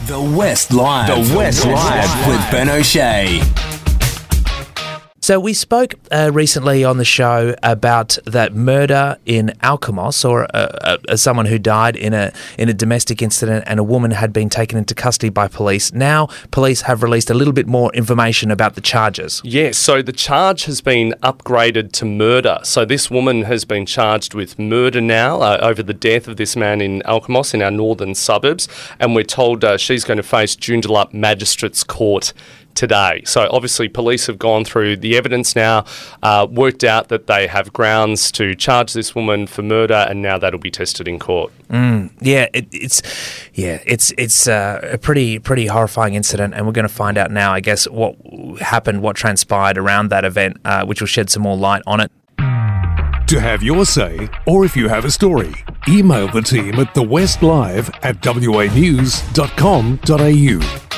The West Live. The West Live with Ben O'Shea. So we spoke recently on the show about that murder in Alkimos, or someone who died in a domestic incident, and a woman had been taken into custody by police. Now police have released a little bit more information about the charges. Yes, so the charge has been upgraded to murder. So this woman has been charged with murder now over the death of this man in Alkimos in our northern suburbs, and we're told she's going to face Joondalup Magistrates Court today. So obviously police have gone through the evidence now, worked out that they have grounds to charge this woman for murder, and now that'll be tested in court. It's a pretty horrifying incident, and we're going to find out now, I guess, what happened, what transpired around that event, which will shed some more light on it. To have your say, or if you have a story, email the team at thewestlive@wanews.com.au.